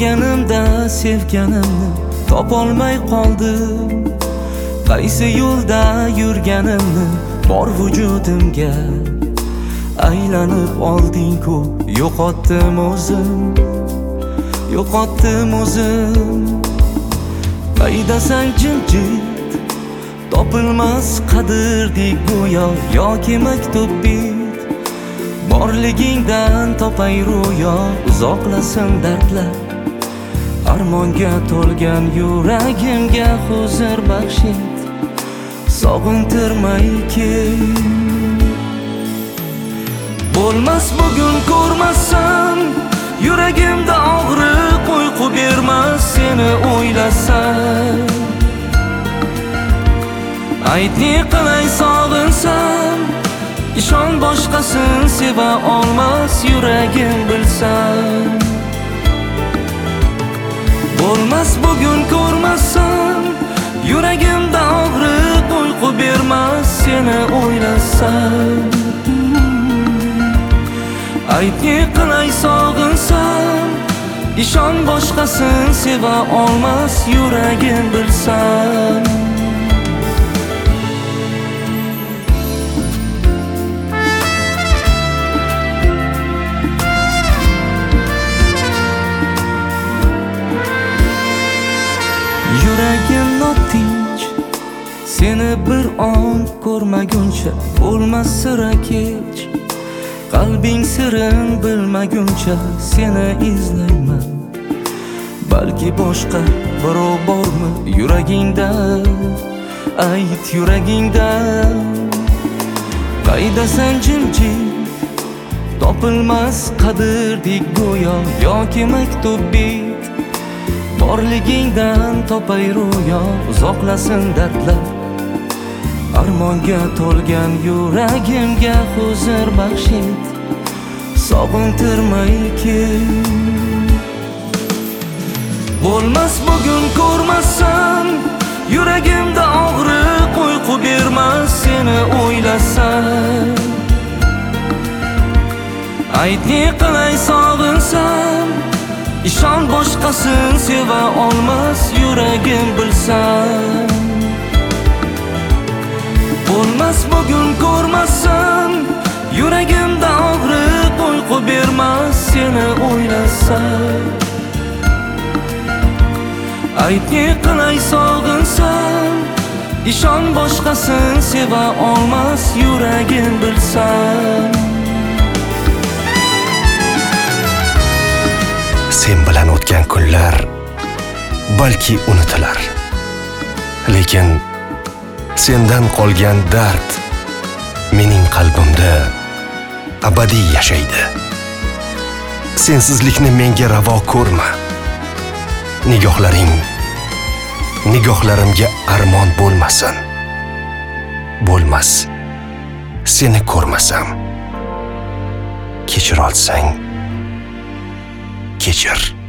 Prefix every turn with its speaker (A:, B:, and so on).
A: Borganimda sevganimni topolmay qoldim. Qaysi yo'lda yurganimni bor vujudimga aylanib olding-ku, yo'qotdim o'zim. Qaydasan jimjit, topilmas qadrdek go'yo yoki maktub bit. Borligingdan topay ro'yo, uzoqlasin dardlar. Armonga to'lgan yuragimga huzur baxsh et, sog'intirmay kel. Bo'lmas bugun ko'rmasam, yuragimda og'riq uyqu bermas seni o'ylasam. Ayt ne qilay sog'insam, ishon boshqasin seva olmas yuragim bilsam. Bo'lmas bugun ko'rmasam, yuragimda og'riq uyqu bermas seni o'ylasam. Ayt ne qilay sog'insam, ishon boshqasin seva olmas yuragim bilsam. Yuragim notinch, seni bir on ko'rmaguncha bo'lmas sira kech. Qalbing sirin bilmaguncha seni izlayman. Balki boshqa birov bormi yuragingda? Ayt yuragingda. Qaydasan jimjit, topilmas qadrdek go'yo yoki maktub bit. Borligingdan topay ro'yo, uzoqlasin dardlar. Armonga to'lgan yuragimga huzur baxsh et, sog'intirmay kel. Bo'lmas bugun ko'rmasam, yuragimda og'riq uyqu bermas seni o'ylasam. Ayt ne qilay sog'insam, ishon boshqasin seva olmas yuragim bilsam. Bo'lmas bugun ko'rmasam, yuragimda og'riq uyqu bermas seni o'ylasam. Ayt ne qilay sog'insam, ishon boshqasin seva olmas yuragim bilsam.
B: Sen bilan o'tgan kunlar balki unutilar, lekin sendan qolgan dard mening qalbimda abadiy yashaydi. Sensizlikni menga ravo ko'rma. Nigohlarimga armon bo'lmasin. Bo'lmas seni ko'rmasam. Kechir olsang kechir.